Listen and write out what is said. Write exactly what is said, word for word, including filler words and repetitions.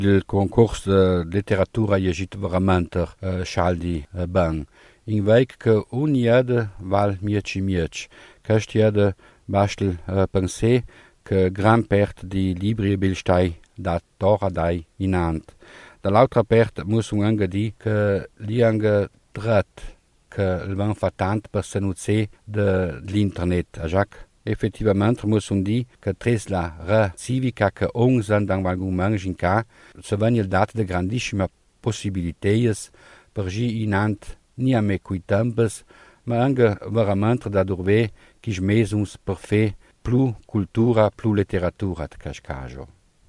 Il concorso di letteratura è veramente uh, scialdi uh, ben. In veik che un iede val mieci miec. Questo iede bastel uh, pensé che gran parte di libri e bilstai da tora dai in ant. Dall'altra parte muss un anche di che li anche dret che il van fa tant per senuzé de l'internet. A Jacques effettivamente muss un di che tres la re civica che onsen dan valgun mangin ca se van il dat de grandissima possibilités per gi in ant ni a me cui tempes ma anche veramente da durve chi mesuns per fe plus cultura plus letteratura de cascajo.